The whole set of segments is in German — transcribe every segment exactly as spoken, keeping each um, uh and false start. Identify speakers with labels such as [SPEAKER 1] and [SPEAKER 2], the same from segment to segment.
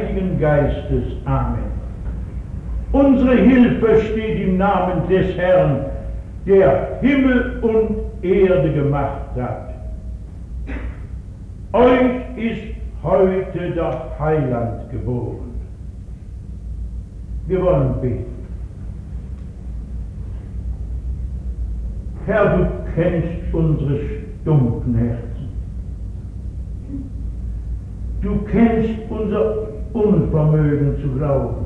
[SPEAKER 1] Heiligen Geistes. Amen. Unsere Hilfe steht im Namen des Herrn, der Himmel und Erde gemacht hat. Euch ist heute der Heiland geboren. Wir wollen beten. Herr, du kennst unsere stumpfen Herzen. Du kennst unser Unvermögen zu glauben.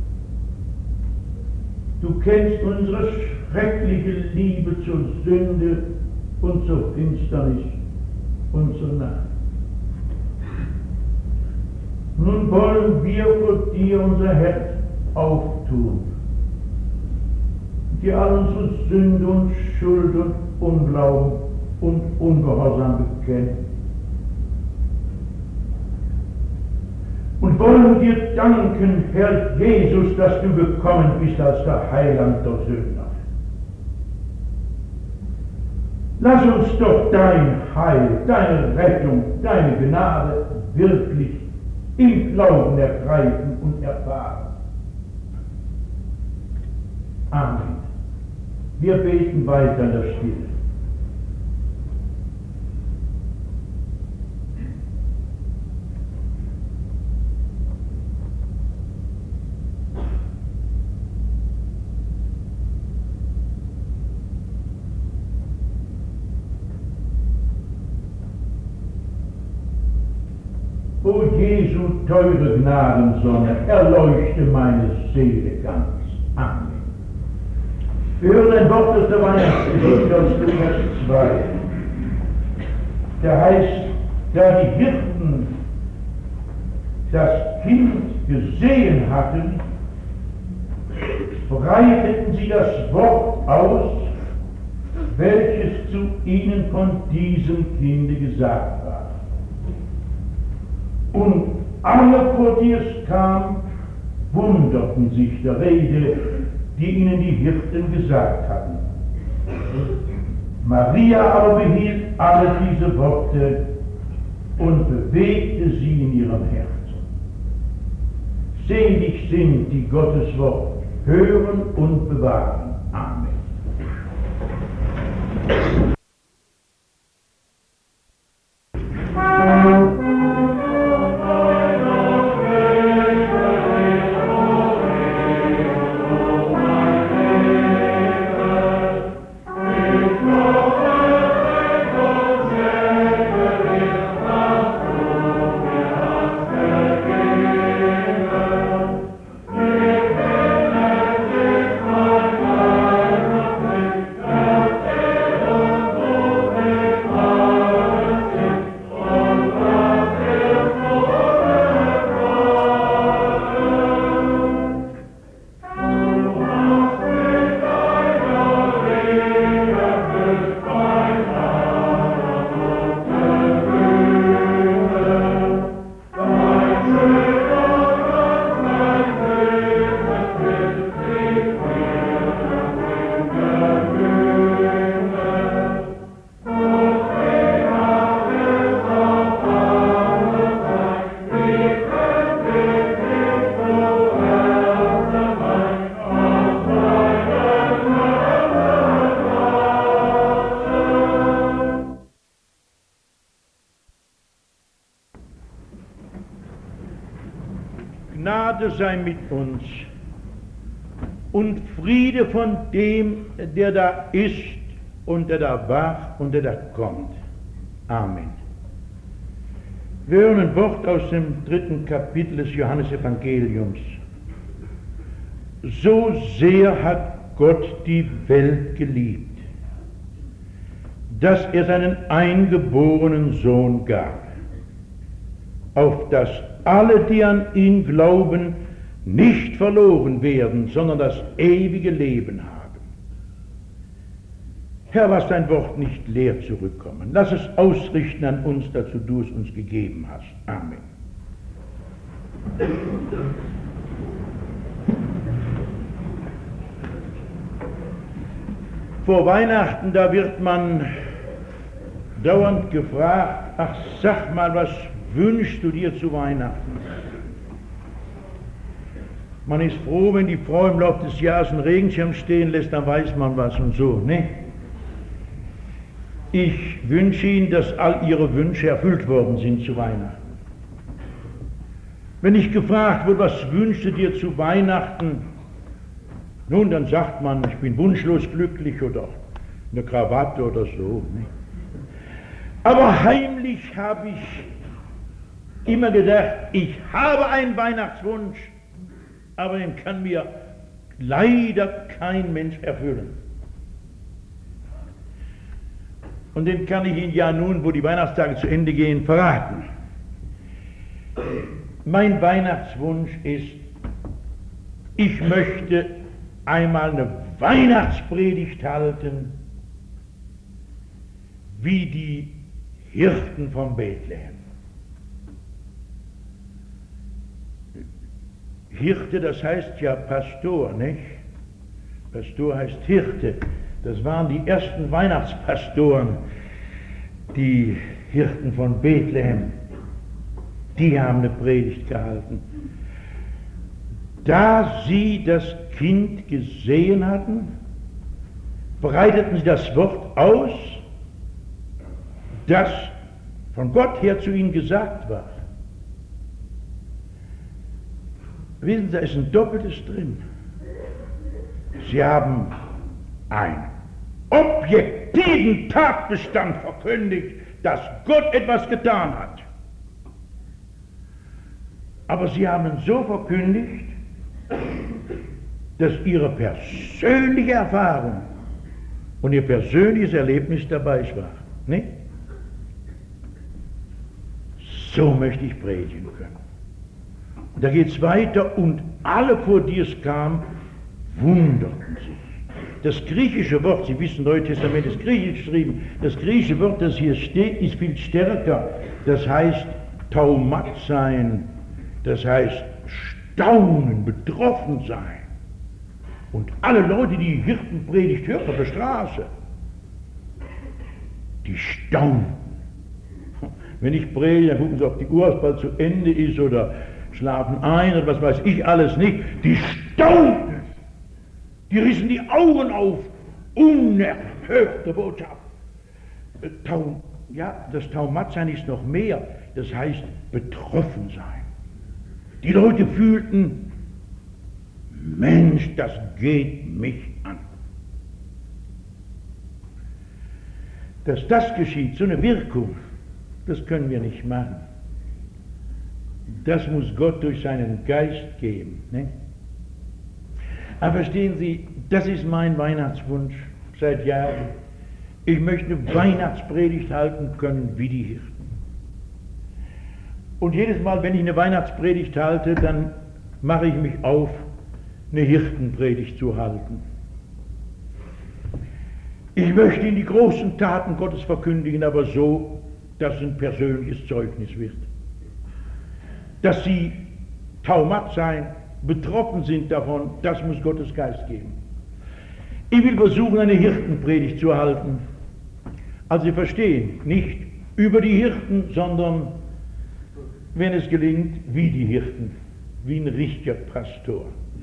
[SPEAKER 1] Du kennst unsere schreckliche Liebe zur Sünde und zur Finsternis und zur Nacht. Nun wollen wir vor dir unser Herz auftun, dir all unsere Sünde und Schuld und Unglauben und Ungehorsam bekennen. Und wollen dir danken, Herr Jesus, dass du gekommen bist als der Heiland der Sünder. Lass uns doch dein Heil, deine Rettung, deine Gnade wirklich im Glauben ergreifen und erfahren. Amen. Wir beten weiter in der Stille. O Jesu teure Gnadensonne, erleuchte meine Seele ganz. Amen. Wir hören ein Wort aus der Weihnachtsgeschichte aus Lukas zwei. Da heißt, da die Hirten das Kind gesehen hatten, breiteten sie das Wort aus, welches zu ihnen von diesem Kinde gesagt war. Und alle, vor die es kam, wunderten sich der Rede, die ihnen die Hirten gesagt hatten. Maria aber behielt alle diese Worte und bewegte sie in ihrem Herzen. Selig sind, die Gottes Wort hören und bewahren. Amen. Gnade sei mit uns und Friede von dem, der da ist und der da war und der da kommt. Amen. Wir hören ein Wort aus dem dritten Kapitel des Johannesevangeliums. So sehr hat Gott die Welt geliebt, dass er seinen eingeborenen Sohn gab, auf dass alle, die an ihn glauben, nicht verloren werden, sondern das ewige Leben haben. Herr, lass dein Wort nicht leer zurückkommen. Lass es ausrichten an uns, dazu du es uns gegeben hast. Amen. Vor Weihnachten, da wird man dauernd gefragt, ach, sag mal, was wünschst du dir zu Weihnachten? Man ist froh, wenn die Frau im Laufe des Jahres einen Regenschirm stehen lässt, dann weiß man was und so. Ne? Ich wünsche Ihnen, dass all Ihre Wünsche erfüllt worden sind zu Weihnachten. Wenn ich gefragt wurde, was wünschst du dir zu Weihnachten? Nun, dann sagt man, ich bin wunschlos glücklich oder eine Krawatte oder so. Ne? Aber heimlich habe ich immer gedacht, ich habe einen Weihnachtswunsch, aber den kann mir leider kein Mensch erfüllen. Und den kann ich Ihnen ja nun, wo die Weihnachtstage zu Ende gehen, verraten. Mein Weihnachtswunsch ist, ich möchte einmal eine Weihnachtspredigt halten, wie die Hirten von Bethlehem. Hirte, das heißt ja Pastor, nicht? Pastor heißt Hirte. Das waren die ersten Weihnachtspastoren, die Hirten von Bethlehem. Die haben eine Predigt gehalten. Da sie das Kind gesehen hatten, breiteten sie das Wort aus, das von Gott her zu ihnen gesagt war. Wissen Sie, da ist ein Doppeltes drin. Sie haben einen objektiven Tatbestand verkündigt, dass Gott etwas getan hat. Aber sie haben ihn so verkündigt, dass ihre persönliche Erfahrung und ihr persönliches Erlebnis dabei war. Ne? So möchte ich predigen können. Und da geht es weiter, und alle, vor die es kam, wunderten sich. Das griechische Wort, Sie wissen, Neue Testament ist griechisch geschrieben, das griechische Wort, das hier steht, ist viel stärker. Das heißt taumat sein, das heißt staunen, betroffen sein. Und alle Leute, die Hirtenpredigt hörten auf der Straße, die staunten. Wenn ich predige, dann gucken sie auf die Uhr, ob es bald zu Ende ist, oder schlafen ein, oder was weiß ich alles nicht. Die staunten. Die rissen die Augen auf. Unerhörte Botschaft. Taum, ja, das Taumatsein ist noch mehr. Das heißt betroffen sein. Die Leute fühlten, Mensch, das geht mich an. Dass das geschieht, so eine Wirkung, das können wir nicht machen. Das muss Gott durch seinen Geist geben. Ne? Aber verstehen Sie, das ist mein Weihnachtswunsch seit Jahren. Ich möchte eine Weihnachtspredigt halten können wie die Hirten. Und jedes Mal, wenn ich eine Weihnachtspredigt halte, dann mache ich mich auf, eine Hirtenpredigt zu halten. Ich möchte Ihnen die großen Taten Gottes verkündigen, aber so, dass es ein persönliches Zeugnis wird. Dass Sie taumat sein, betroffen sind davon, das muss Gottes Geist geben. Ich will versuchen, eine Hirtenpredigt zu halten. Also Sie verstehen, nicht über die Hirten, sondern, wenn es gelingt, wie die Hirten, wie ein richtiger Pastor.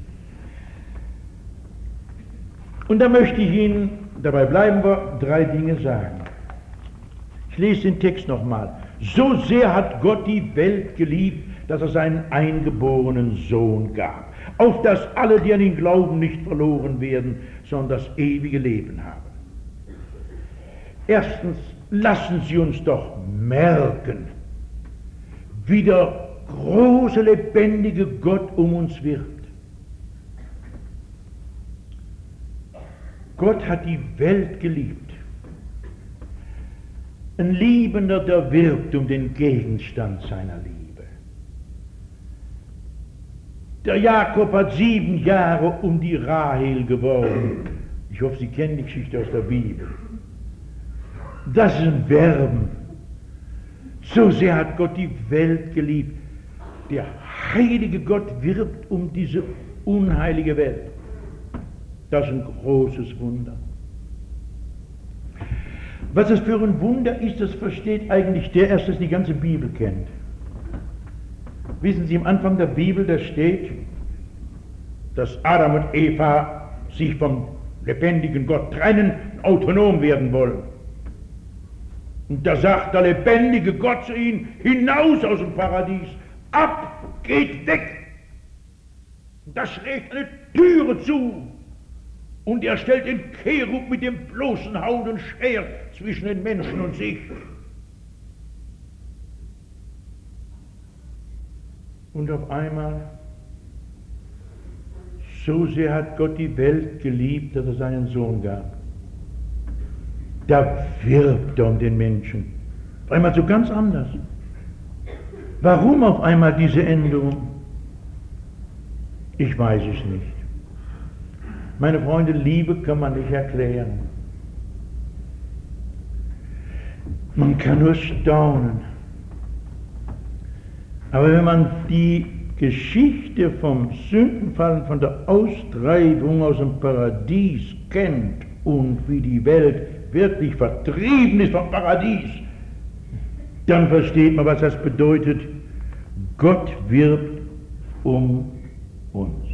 [SPEAKER 1] Und da möchte ich Ihnen, dabei bleiben wir, drei Dinge sagen. Ich lese den Text nochmal. So sehr hat Gott die Welt geliebt, dass er seinen eingeborenen Sohn gab, auf dass alle, die an ihn glauben, nicht verloren werden, sondern das ewige Leben haben. Erstens, lassen Sie uns doch merken, wie der große, lebendige Gott um uns wirkt. Gott hat die Welt geliebt. Ein Liebender, der wirbt um den Gegenstand seiner Liebe. Der Jakob hat sieben Jahre um die Rahel geworben. Ich hoffe, Sie kennen die Geschichte aus der Bibel. Das ist ein Werben. So sehr hat Gott die Welt geliebt. Der heilige Gott wirbt um diese unheilige Welt. Das ist ein großes Wunder. Was es für ein Wunder ist, das versteht eigentlich der erst, der die ganze Bibel kennt. Wissen Sie, am Anfang der Bibel, da steht, dass Adam und Eva sich vom lebendigen Gott trennen, autonom werden wollen. Und da sagt der lebendige Gott zu ihnen, hinaus aus dem Paradies, ab, geht weg. Und da schlägt eine Türe zu und er stellt den Cherub mit dem bloßen Haut und Schwert zwischen den Menschen und sich. Und auf einmal, so sehr hat Gott die Welt geliebt, dass er seinen Sohn gab. Da wirbt er um den Menschen. Auf einmal so ganz anders. Warum auf einmal diese Änderung? Ich weiß es nicht. Meine Freunde, Liebe kann man nicht erklären. Man kann nur staunen. Aber wenn man die Geschichte vom Sündenfall, von der Austreibung aus dem Paradies kennt und wie die Welt wirklich vertrieben ist vom Paradies, dann versteht man, was das bedeutet. Gott wirbt um uns.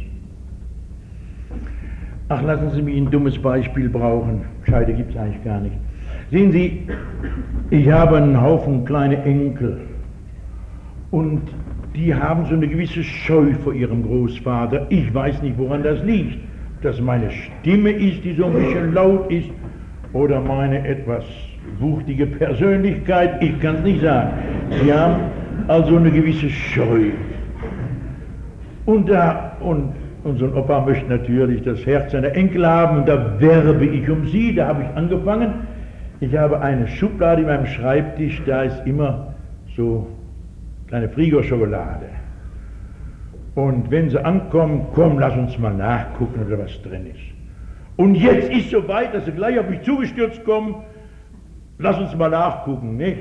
[SPEAKER 1] Ach, lassen Sie mich ein dummes Beispiel brauchen. Scheide gibt es eigentlich gar nicht. Sehen Sie, ich habe einen Haufen kleine Enkel und die haben so eine gewisse Scheu vor ihrem Großvater. Ich weiß nicht, woran das liegt. Ob das meine Stimme ist, die so ein bisschen laut ist, oder meine etwas wuchtige Persönlichkeit, ich kann es nicht sagen. Sie haben also eine gewisse Scheu. Und, da, und unser Opa möchte natürlich das Herz seiner Enkel haben, und da werbe ich um sie, da habe ich angefangen. Ich habe eine Schublade in meinem Schreibtisch, da ist immer so kleine Frigo-Schokolade. Und wenn sie ankommen, komm, lass uns mal nachgucken, ob da was drin ist. Und jetzt ist es so weit, dass sie gleich auf mich zugestürzt kommen, lass uns mal nachgucken, nicht?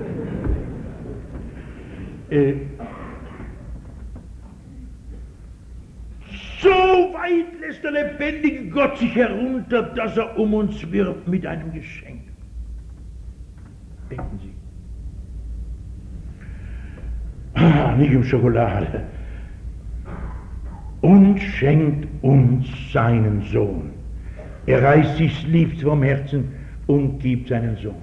[SPEAKER 1] Äh, so weit lässt der lebendige Gott sich herunter, dass er um uns wirbt mit einem Geschenk. Denken Sie. Ah, nicht um Schokolade. Und schenkt uns seinen Sohn. Er reißt sich's liebst vom Herzen und gibt seinen Sohn.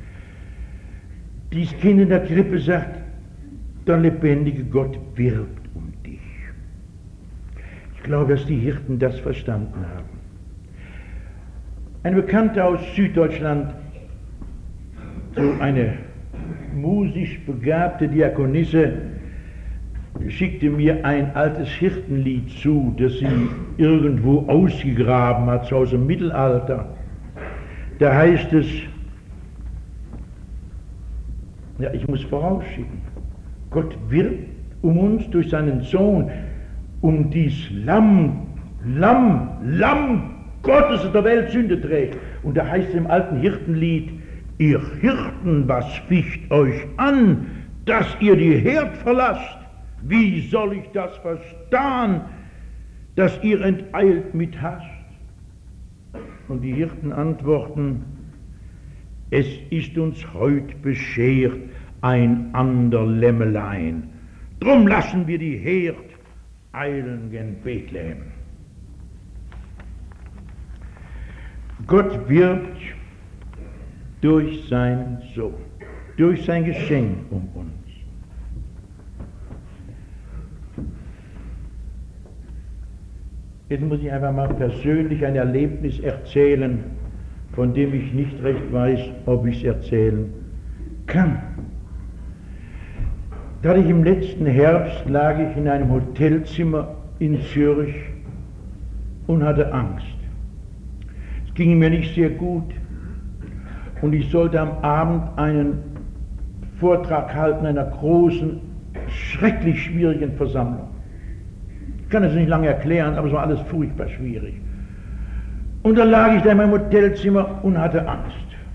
[SPEAKER 1] Dies Kind in der Krippe sagt, der lebendige Gott wirbt um dich. Ich glaube, dass die Hirten das verstanden haben. Ein Bekannter aus Süddeutschland, so eine musisch begabte Diakonisse, schickte mir ein altes Hirtenlied zu, das sie irgendwo ausgegraben hat, so aus dem Mittelalter. Da heißt es, ja, ich muss vorausschicken, Gott wirbt um uns durch seinen Sohn, um dies Lamm, Lamm, Lamm Gottes, das der Welt Sünde trägt. Und da heißt es im alten Hirtenlied, ihr Hirten, was ficht euch an, dass ihr die Herd verlasst? Wie soll ich das verstehen, dass ihr enteilt mit Hast? Und die Hirten antworten, es ist uns heut beschert ein ander Lämmelein, drum lassen wir die Herd eilen gen Bethlehem. Gott wirbt durch seinen Sohn, durch sein Geschenk um uns. Jetzt muss ich einfach mal persönlich ein Erlebnis erzählen, von dem ich nicht recht weiß, ob ich es erzählen kann. Da ich im letzten Herbst lag ich in einem Hotelzimmer in Zürich und hatte Angst. Es ging mir nicht sehr gut und ich sollte am Abend einen Vortrag halten einer großen, schrecklich schwierigen Versammlung. Ich kann es nicht lange erklären, aber es war alles furchtbar schwierig. Und dann lag ich da in meinem Hotelzimmer und hatte Angst.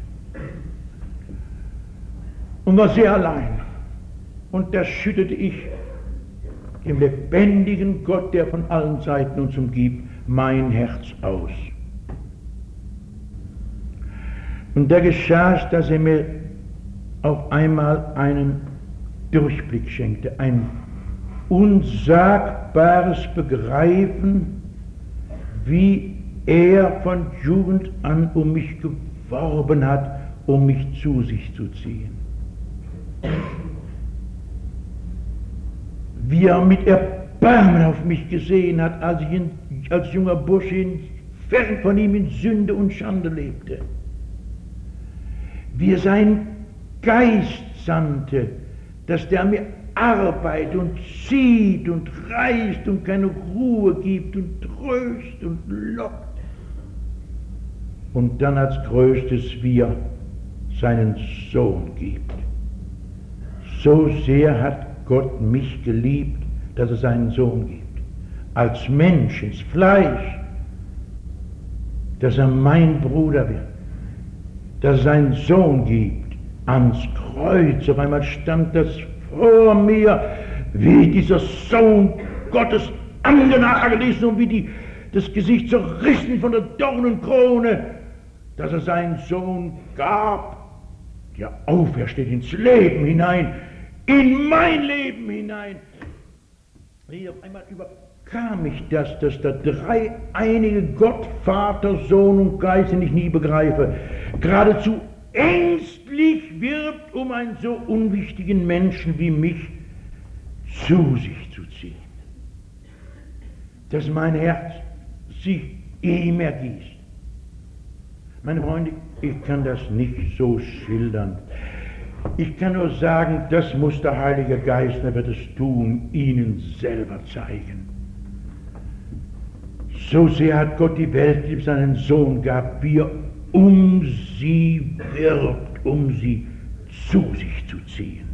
[SPEAKER 1] Und war sehr allein. Und da schüttete ich dem lebendigen Gott, der von allen Seiten uns umgibt, mein Herz aus. Und da geschah es, dass er mir auf einmal einen Durchblick schenkte, ein unsagbares Begreifen wie er von Jugend an um mich geworben hat, um mich zu sich zu ziehen. Wie er mit Erbarmen auf mich gesehen hat, als ich in, als junger Bursche in, fern von ihm in Sünde und Schande lebte. Wie er seinen Geist sandte, dass der mir arbeitet und zieht und reißt und keine Ruhe gibt und tröst und lockt. Und dann als größtes Wir seinen Sohn gibt. So sehr hat Gott mich geliebt, dass er seinen Sohn gibt. Als Mensch ins Fleisch, dass er mein Bruder wird, dass er seinen Sohn gibt, ans Kreuz. Auf einmal stand das vor mir, wie dieser Sohn Gottes angenagelt ist und wie die, das Gesicht zerrissen von der Dornenkrone, dass er seinen Sohn gab, der aufersteht ins Leben hinein, in mein Leben hinein. Hier auf einmal überkam mich das, dass der dreieinige Gott, Vater, Sohn und Geist, den ich nie begreife, geradezu ängstlich wirbt, um einen so unwichtigen Menschen wie mich zu sich zu ziehen. Dass mein Herz sich ihm ergießt. Meine Freunde, ich kann das nicht so schildern. Ich kann nur sagen, das muss der Heilige Geist, er wird es tun, Ihnen selber zeigen. So sehr hat Gott die Welt lieb, seinen Sohn gab, wie er um sie wirbt, um sie zu sich zu ziehen.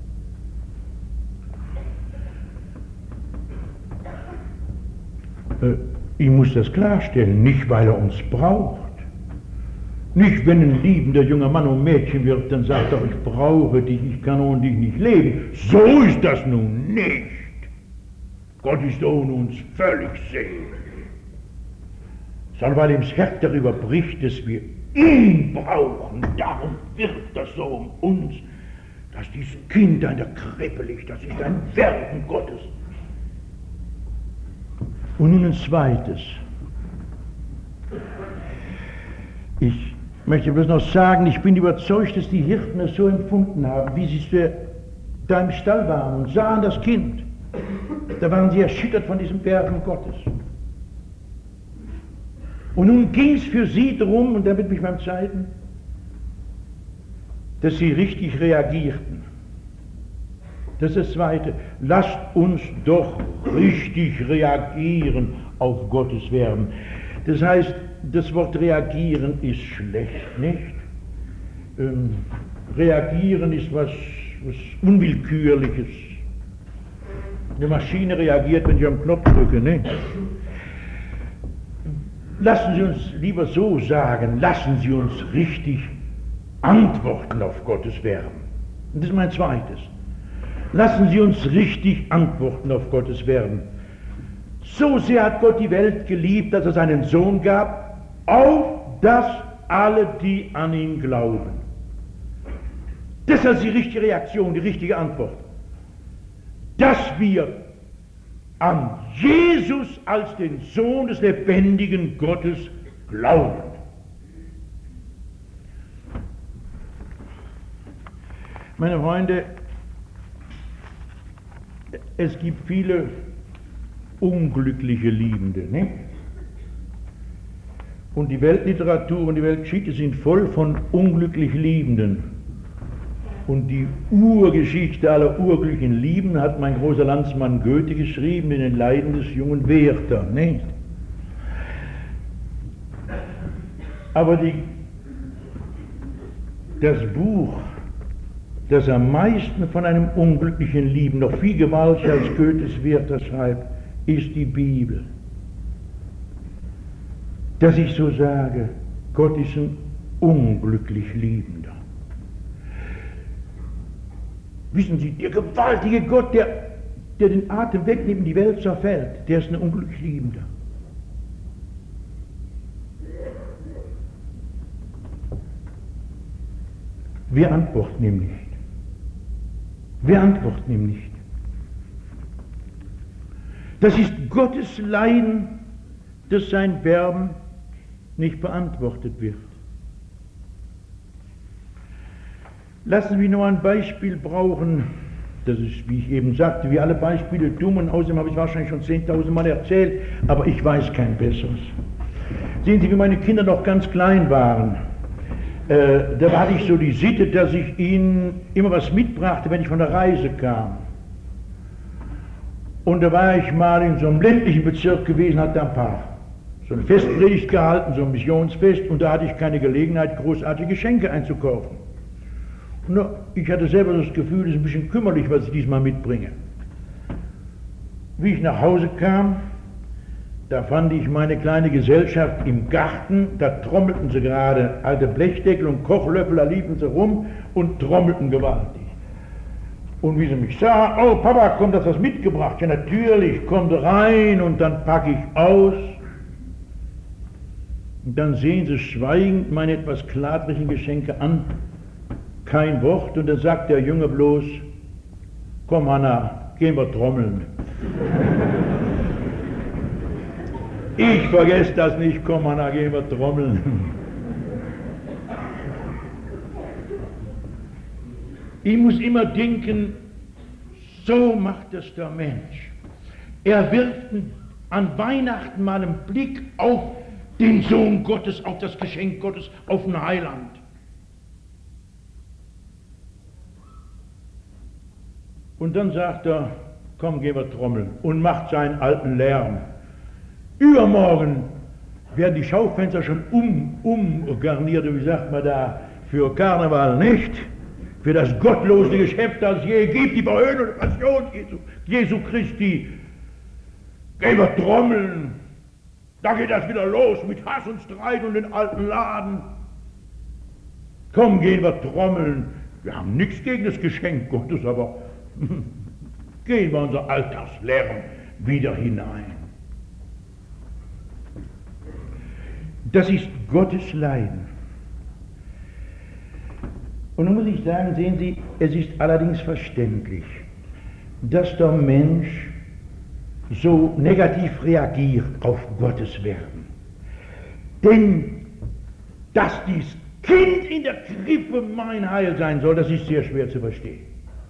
[SPEAKER 1] Äh, ich muss das klarstellen, nicht weil er uns braucht. Nicht, wenn ein liebender junger Mann und Mädchen wird, dann sagt er, ich brauche dich, ich kann ohne dich nicht leben. So ist das nun nicht. Gott ist ohne uns völlig selig. Sondern weil ihm das Herz darüber bricht, dass wir ihn brauchen. Darum wirbt er so um uns, dass dieses Kind an der Krippe liegt. Das ist ein Werken Gottes. Und nun ein zweites. Ich möchte bloß noch sagen, ich bin überzeugt, dass die Hirten es so empfunden haben, wie sie da im Stall waren und sahen das Kind. Da waren sie erschüttert von diesem Werken Gottes. Und nun ging es für sie darum, und damit mich beim Zeiten, dass sie richtig reagierten. Das ist das Zweite. Lasst uns doch richtig reagieren auf Gottes Werben. Das heißt, das Wort reagieren ist schlecht, nicht? Ähm, reagieren ist was, was Unwillkürliches. Eine Maschine reagiert, wenn ich am Knopf drücke, nicht? Lassen Sie uns lieber so sagen, lassen Sie uns richtig antworten auf Gottes Werben. Und das ist mein zweites. Lassen Sie uns richtig antworten auf Gottes Werben. So sehr hat Gott die Welt geliebt, dass er seinen Sohn gab, auf dass alle, die an ihn glauben. Das ist die richtige Reaktion, die richtige Antwort. Dass wir an Jesus als den Sohn des lebendigen Gottes glauben. Meine Freunde, es gibt viele unglückliche Liebende, ne? Und die Weltliteratur und die Weltgeschichte sind voll von unglücklich Liebenden. Und die Urgeschichte aller urglücklichen Lieben hat mein großer Landsmann Goethe geschrieben in den Leiden des jungen Werther, nicht? Aber die, das Buch, das am meisten von einem unglücklichen Lieben, noch viel gewaltiger als Goethes Werther schreibt, ist die Bibel. Dass ich so sage, Gott ist ein unglücklich Liebender. Wissen Sie, der gewaltige Gott, der, der den Atem wegnimmt und die Welt zerfällt, der ist ein unglücklich Liebender. Wir antworten ihm nicht. Wir antworten ihm nicht. Das ist Gottes Leiden, dass sein Werben nicht beantwortet wird. Lassen wir nur ein Beispiel brauchen, das ist, wie ich eben sagte, wie alle Beispiele dumm, und außerdem habe ich wahrscheinlich schon zehntausend Mal erzählt, aber ich weiß kein besseres. Sehen Sie, wie meine Kinder noch ganz klein waren, äh, da hatte ich so die Sitte, dass ich ihnen immer was mitbrachte, wenn ich von der Reise kam. Und da war ich mal in so einem ländlichen Bezirk gewesen, hatte da ein paar so eine Festpredigt gehalten, so ein Missionsfest, und da hatte ich keine Gelegenheit, großartige Geschenke einzukaufen. Und ich hatte selber das Gefühl, es ist ein bisschen kümmerlich, was ich diesmal mitbringe. Wie ich nach Hause kam, da fand ich meine kleine Gesellschaft im Garten, da trommelten sie gerade alte Blechdeckel und Kochlöffel, da liefen sie rum und trommelten gewaltig. Und wie sie mich sah, oh Papa, kommt, das was mitgebracht? Ja natürlich, kommt rein, und dann packe ich aus. Und dann sehen sie schweigend meine etwas kladrigen Geschenke an, kein Wort, und dann sagt der Junge bloß, komm Hanna, gehen wir trommeln. Ich vergesse das nicht, komm Hanna, gehen wir trommeln. Ich muss immer denken, so macht es der Mensch. Er wirft an Weihnachten mal einen Blick auf den Sohn Gottes, auf das Geschenk Gottes, auf den Heiland. Und dann sagt er, komm, gehen wir trommeln, und macht seinen alten Lärm. Übermorgen werden die Schaufenster schon um, umgarniert, wie sagt man da, für Karneval, nicht? Für das gottlose Geschäft, das es je gibt, die Verhöhnung der Passion Jesu, Jesu Christi. Gehen wir trommeln. Da geht das wieder los mit Hass und Streit und den alten Laden. Komm, gehen wir trommeln. Wir haben nichts gegen das Geschenk Gottes, aber gehen wir unser Alltagslärm wieder hinein. Das ist Gottes Leiden. Und nun muss ich sagen, sehen Sie, es ist allerdings verständlich, dass der Mensch so negativ reagiert auf Gottes Werden. Denn dass dies Kind in der Krippe mein Heil sein soll, das ist sehr schwer zu verstehen.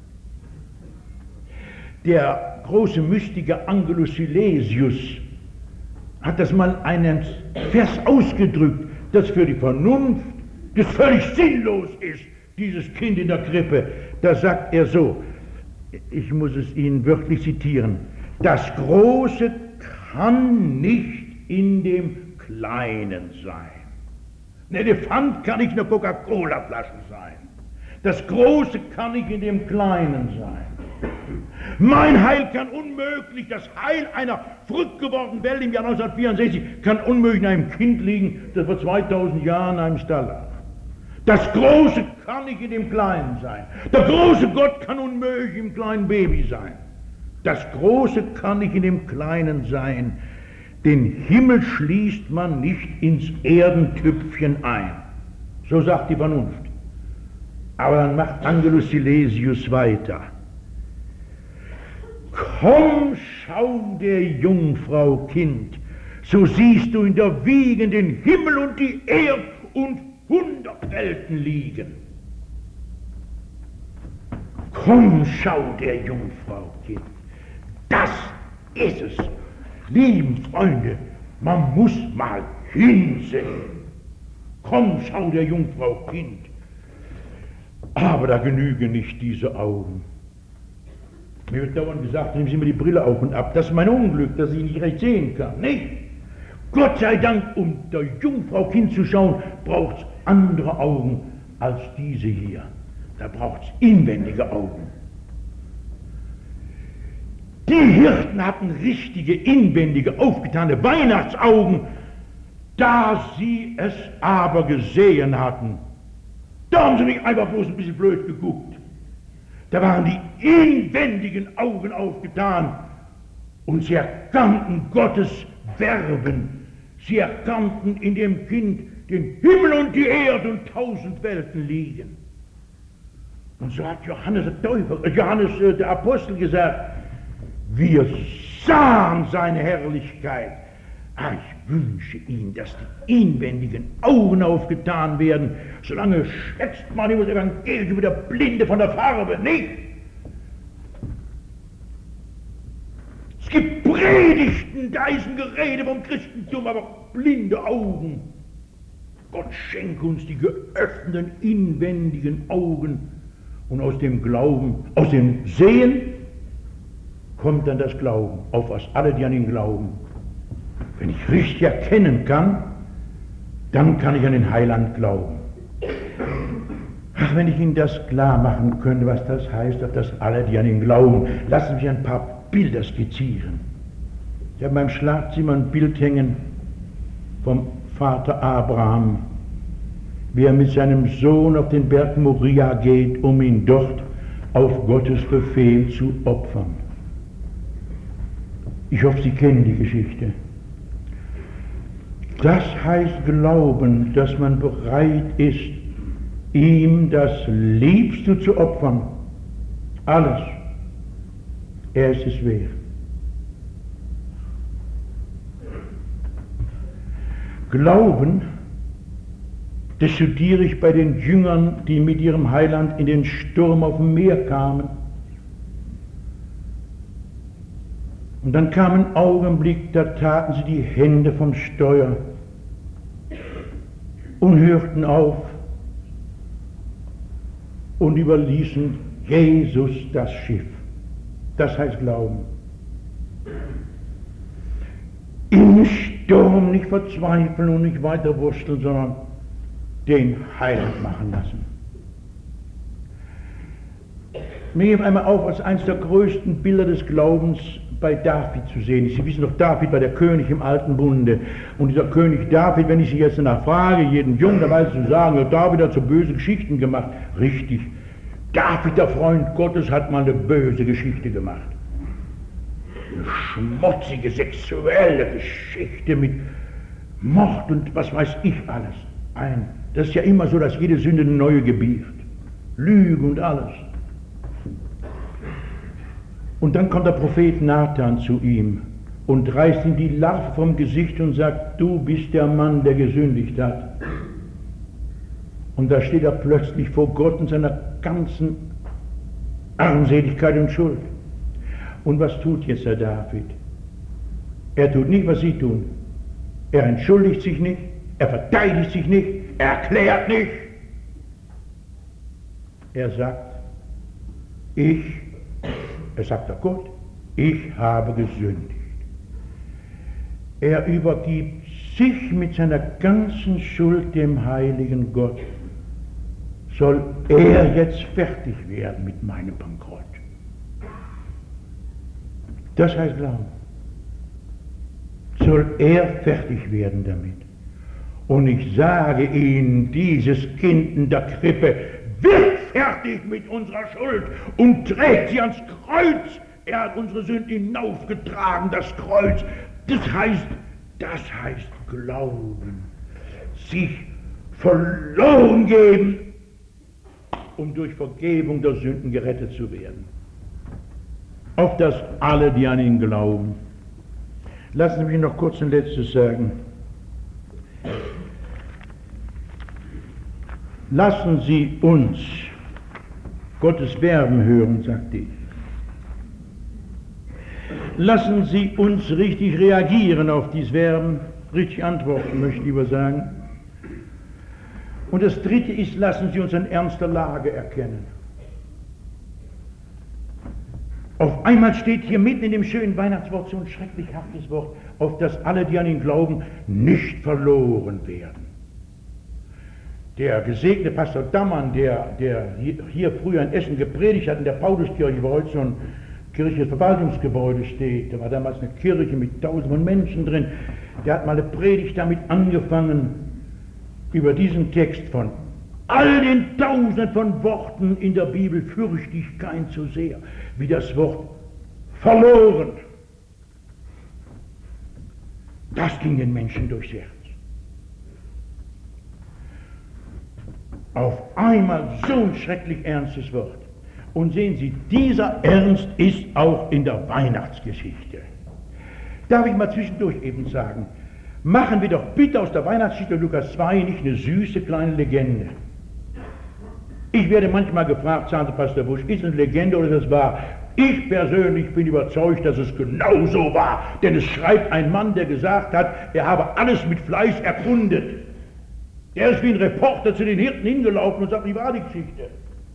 [SPEAKER 1] Der große Mystiker Angelus Silesius hat das mal einen Vers ausgedrückt, das für die Vernunft das völlig sinnlos ist, dieses Kind in der Krippe. Da sagt er so, ich muss es Ihnen wörtlich zitieren, das Große kann nicht in dem Kleinen sein. Ein Elefant kann nicht eine Coca-Cola-Flasche sein. Das Große kann nicht in dem Kleinen sein. Mein Heil kann unmöglich, das Heil einer verrückt gewordenen Welt im Jahr neunzehnhundertvierundsechzig kann unmöglich in einem Kind liegen, das vor zweitausend Jahren in einem Stall lag. Das Große kann nicht in dem Kleinen sein. Der große Gott kann unmöglich im kleinen Baby sein. Das Große kann nicht in dem Kleinen sein. Den Himmel schließt man nicht ins Erdentüpfchen ein. So sagt die Vernunft. Aber dann macht Angelus Silesius weiter. Komm, schau der Jungfrau Kind, so siehst du in der Wiege den Himmel und die Erd und hundert Welten liegen. Komm, schau der Jungfrau Kind, das ist es. Lieben Freunde, man muss mal hinsehen. Komm, schau der Jungfrau Kind. Aber da genügen nicht diese Augen. Mir wird dauernd gesagt, nehmen Sie mir die Brille auf und ab. Das ist mein Unglück, dass ich nicht recht sehen kann. Nicht? Gott sei Dank, um der Jungfrau Kind zu schauen, braucht es andere Augen als diese hier. Da braucht es inwendige Augen. Die Hirten hatten richtige, inwendige, aufgetane Weihnachtsaugen, da sie es aber gesehen hatten. Da haben sie nicht einfach bloß ein bisschen blöd geguckt. Da waren die inwendigen Augen aufgetan und sie erkannten Gottes Werben. Sie erkannten in dem Kind den Himmel und die Erde und tausend Welten liegen. Und so hat Johannes der Täufer, äh, Johannes äh, der Apostel gesagt, wir sahen seine Herrlichkeit, Ah, ich wünsche Ihnen, dass die inwendigen Augen aufgetan werden. Solange schätzt man über das Evangelium wie der Blinde von der Farbe, nicht? Es gibt Predigten, da ist ein Gerede vom Christentum, aber blinde Augen. Gott schenke uns die geöffneten inwendigen Augen. Und aus dem Glauben, aus dem Sehen, kommt dann das Glauben, auf was alle, die an ihn glauben. Wenn ich richtig erkennen kann, dann kann ich an den Heiland glauben. Ach, wenn ich Ihnen das klar machen könnte, was das heißt, auf das alle, die an ihn glauben. Lassen Sie mich ein paar Bilder skizzieren. Ich habe in meinem Schlafzimmer ein Bild hängen vom Vater Abraham, wie er mit seinem Sohn auf den Berg Moria geht, um ihn dort auf Gottes Befehl zu opfern. Ich hoffe, Sie kennen die Geschichte. Das heißt Glauben, dass man bereit ist, ihm das Liebste zu opfern. Alles. Er ist es wert. Glauben, das studiere ich bei den Jüngern, die mit ihrem Heiland in den Sturm auf dem Meer kamen. Und dann kam ein Augenblick, da taten sie die Hände vom Steuer und hörten auf und überließen Jesus das Schiff. Das heißt Glauben. Im Sturm nicht verzweifeln und nicht weiter wursteln, sondern den Heiland machen lassen. Mir geht einmal auf, als eines der größten Bilder des Glaubens bei David zu sehen ist. Sie wissen doch, David war der König im Alten Bunde. Und dieser König David, wenn ich Sie jetzt danach frage, jeden Jungen, der weiß zu sagen, ja, David hat so böse Geschichten gemacht. Richtig. David, der Freund Gottes, hat mal eine böse Geschichte gemacht. Eine schmutzige, sexuelle Geschichte mit Mord und was weiß ich alles. Ein, das ist ja immer so, dass jede Sünde eine neue gebiert. Lüge und alles. Und dann kommt der Prophet Nathan zu ihm und reißt ihm die Larve vom Gesicht und sagt, du bist der Mann, der gesündigt hat. Und da steht er plötzlich vor Gott in seiner ganzen Armseligkeit und Schuld. Und was tut jetzt der David? Er tut nicht, was sie tun. Er entschuldigt sich nicht, er verteidigt sich nicht, er erklärt nicht. Er sagt, ich, er sagt doch Gott, ich habe gesündigt. Er übergibt sich mit seiner ganzen Schuld dem heiligen Gott. Soll er jetzt fertig werden mit meinem Bankrott? Das heißt Glauben. Soll er fertig werden damit? Und ich sage Ihnen, dieses Kind in der Krippe wird fertig mit unserer Schuld und trägt sie ans Kreuz. Er hat unsere Sünden hinaufgetragen, das Kreuz. Das heißt, das heißt Glauben. Sich verloren geben, um durch Vergebung der Sünden gerettet zu werden. Auf das alle, die an ihn glauben. Lassen Sie mich noch kurz ein letztes sagen. Lassen Sie uns Gottes Werben hören, sagte ich. Lassen Sie uns richtig reagieren auf dieses Werben, richtig antworten, möchte ich lieber sagen. Und das Dritte ist, lassen Sie uns in ernster Lage erkennen. Auf einmal steht hier mitten in dem schönen Weihnachtswort so ein schrecklich hartes Wort, auf das alle, die an ihn glauben, nicht verloren werden. Der gesegnete Pastor Dammann, der, der hier früher in Essen gepredigt hat, in der Pauluskirche, wo heute so ein kirchliches Verwaltungsgebäude steht, da war damals eine Kirche mit tausenden von Menschen drin, der hat mal eine Predigt damit angefangen, über diesen Text von all den Tausenden von Worten in der Bibel fürchte ich kein so sehr, wie das Wort verloren. Das ging den Menschen durchs Herz. Auf einmal so ein schrecklich ernstes Wort. Und sehen Sie, dieser Ernst ist auch in der Weihnachtsgeschichte. Darf ich mal zwischendurch eben sagen, Machen wir doch bitte aus der Weihnachtsgeschichte Lukas zwei nicht eine süße kleine Legende. Ich werde manchmal gefragt, sagen Sie, Pastor Busch, ist es eine Legende oder ist es wahr? Ich persönlich bin überzeugt, dass es genau so war, denn es schreibt ein Mann, der gesagt hat, er habe alles mit Fleiß erkundet. Der ist wie ein Reporter zu den Hirten hingelaufen und sagt, wie war die Geschichte?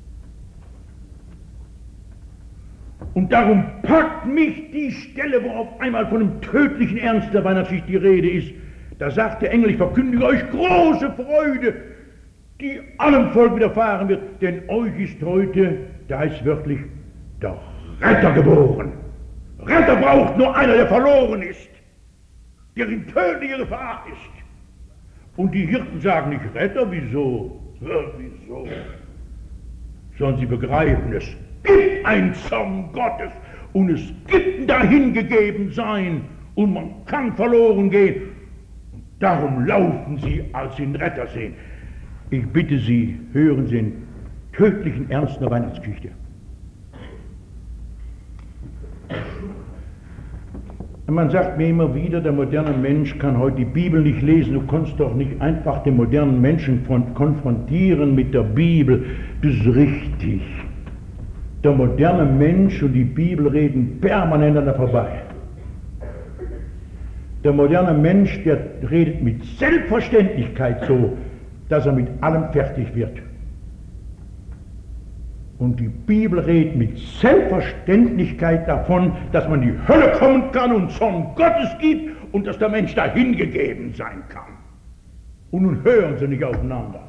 [SPEAKER 1] Und darum packt mich die Stelle, wo auf einmal von einem tödlichen Ernst der Weihnachtsgeschichte die Rede ist. Da sagt der Engel, ich verkündige euch große Freude, die allem Volk widerfahren wird, denn euch ist heute, da heißt wörtlich, der Retter geboren. Retter braucht nur einer, der verloren ist, der in tödlicher Gefahr ist. Und die Hirten sagen nicht, Retter, wieso? Ja, wieso? Sondern sie begreifen es. Gibt ein Zorn Gottes und es gibt ein Dahingegeben-Sein und man kann verloren gehen. Und darum laufen sie, als sie den Retter sehen. Ich bitte Sie, hören Sie den tödlichen Ernst der Weihnachtsgeschichte. Man sagt mir immer wieder, der moderne Mensch kann heute die Bibel nicht lesen. Du kannst doch nicht einfach den modernen Menschen konfrontieren mit der Bibel. Das ist richtig. Der moderne Mensch und die Bibel reden permanent an der vorbei. Der moderne Mensch, der redet mit Selbstverständlichkeit so, dass er mit allem fertig wird. Und die Bibel redet mit Selbstverständlichkeit davon, dass man in die Hölle kommen kann und Zorn Gottes gibt und dass der Mensch dahingegeben sein kann. Und nun hören sie nicht aufeinander.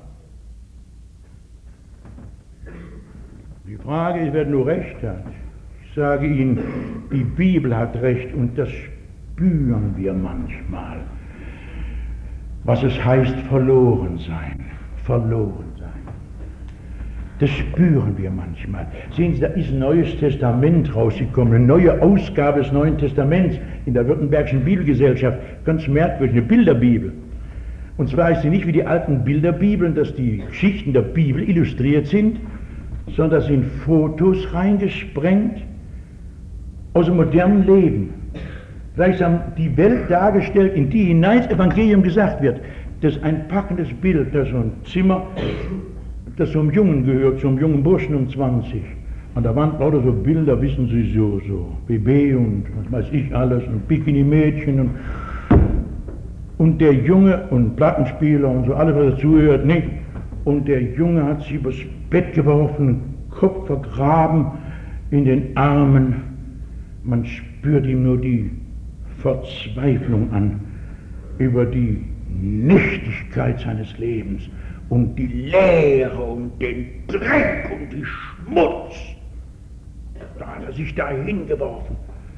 [SPEAKER 1] Die Frage ist, wer nur recht hat. Ich sage Ihnen, die Bibel hat recht und das spüren wir manchmal. Was es heißt, verloren sein. Verloren sein. Das spüren wir manchmal. Sehen Sie, da ist ein neues Testament rausgekommen, eine neue Ausgabe des Neuen Testaments in der Württembergischen Bibelgesellschaft. Ganz merkwürdig, eine Bilderbibel. Und zwar ist sie nicht wie die alten Bilderbibeln, dass die Geschichten der Bibel illustriert sind, sondern da sind Fotos reingesprengt aus dem modernen Leben. Gleichsam die Welt dargestellt, in die hinein das Evangelium gesagt wird. Das ist ein packendes Bild, das ist so ein Zimmer, das zum Jungen gehört, zum jungen Burschen um zwanzig. An der Wand lauter so Bilder, wissen Sie, so, so B B und was weiß ich alles, und Bikini-Mädchen und, und der Junge und Plattenspieler und so, alles was dazugehört, nicht? Und der Junge hat sich übers Bett geworfen, Kopf vergraben in den Armen. Man spürt ihm nur die Verzweiflung an über die Nichtigkeit seines Lebens und die Leere und den Dreck und die Schmutz. Da hat er sich dahin geworfen.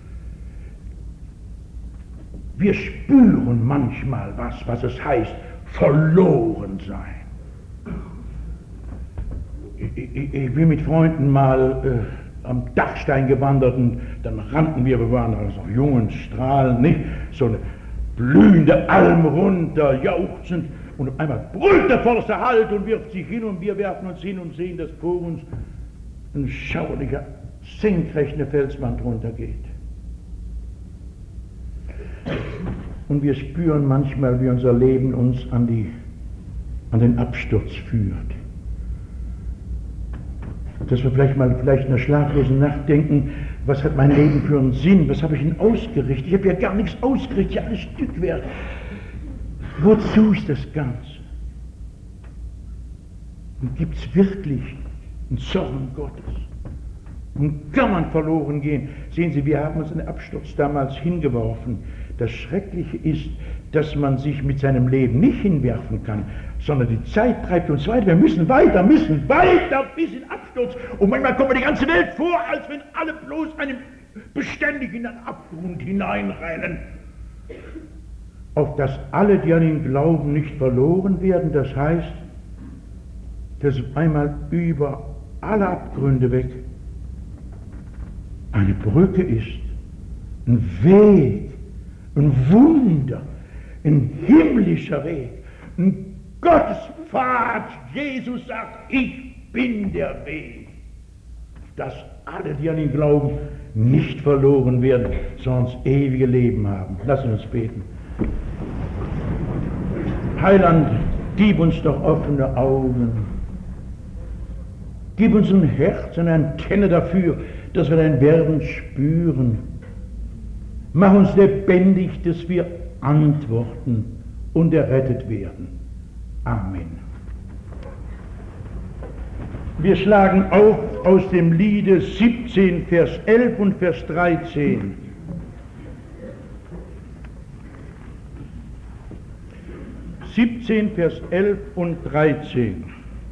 [SPEAKER 1] Wir spüren manchmal was, was es heißt, verloren sein. Ich, ich, ich bin mit Freunden mal äh, am Dachstein gewandert und dann rannten wir, wir waren also noch jung und strahlend, nicht? So eine blühende Alm runter, jauchzend, und auf einmal brüllt der Förster Halt und wirft sich hin und wir werfen uns hin und sehen, dass vor uns ein schauerlicher, senkrechter Felswand runtergeht. Und wir spüren manchmal, wie unser Leben uns an, die, an den Absturz führt. Dass wir vielleicht mal vielleicht in der schlaflosen Nacht denken, was hat mein Leben für einen Sinn, was habe ich denn ausgerichtet? Ich habe ja gar nichts ausgerichtet, ja alles Stückwerk. Wozu ist das Ganze? Und gibt es wirklich einen Zorn Gottes? Und kann man verloren gehen? Sehen Sie, wir haben uns in den Absturz damals hingeworfen. Das Schreckliche ist, dass man sich mit seinem Leben nicht hinwerfen kann, sondern die Zeit treibt uns weiter. Wir müssen weiter, müssen weiter bis in Absturz. Und manchmal kommt mir die ganze Welt vor, als wenn alle bloß einem beständig in den Abgrund hineinrennen. Auf dass alle, die an ihn glauben, nicht verloren werden. Das heißt, dass einmal über alle Abgründe weg eine Brücke ist, ein Weg, ein Wunder, ein himmlischer Weg, ein Gottespfad. Jesus sagt, ich bin der Weg, dass alle, die an ihn glauben, nicht verloren werden, sondern das ewige Leben haben. Lass uns beten. Heiland, gib uns doch offene Augen. Gib uns ein Herz, eine Antenne dafür, dass wir dein Werden spüren. Mach uns lebendig, dass wir antworten und errettet werden. Amen. Wir schlagen auf aus dem Liede siebzehn, Vers elf und Vers dreizehn. siebzehn, Vers elf und dreizehn.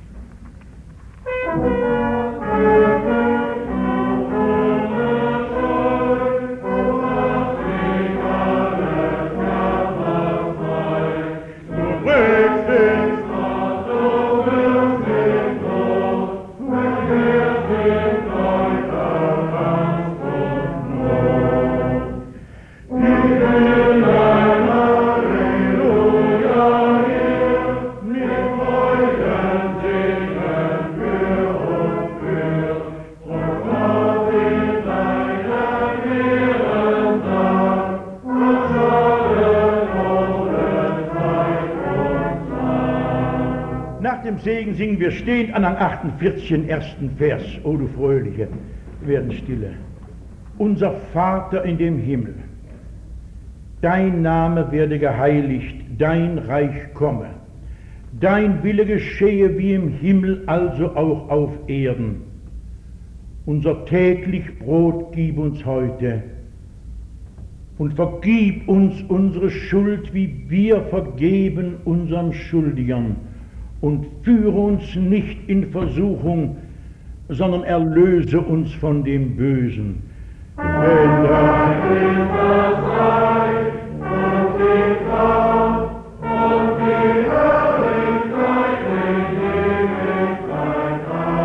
[SPEAKER 1] Segen singen wir stehend an achtundvierzig, den ersten Vers. O du Fröhliche, werden stille. Unser Vater in dem Himmel, dein Name werde geheiligt, dein Reich komme. Dein Wille geschehe wie im Himmel, also auch auf Erden. Unser täglich Brot gib uns heute und vergib uns unsere Schuld, wie wir vergeben unseren Schuldigern. Und führe uns nicht in Versuchung, sondern erlöse uns von dem Bösen. Denn dein ist das Reich und die Kraft und die Herrlichkeit in Ewigkeit.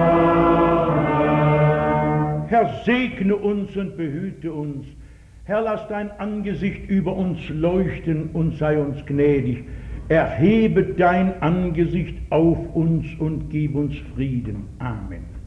[SPEAKER 1] Amen. Herr, segne uns und behüte uns. Herr, lass dein Angesicht über uns leuchten und sei uns gnädig. Erhebe dein Angesicht auf uns und gib uns Frieden. Amen.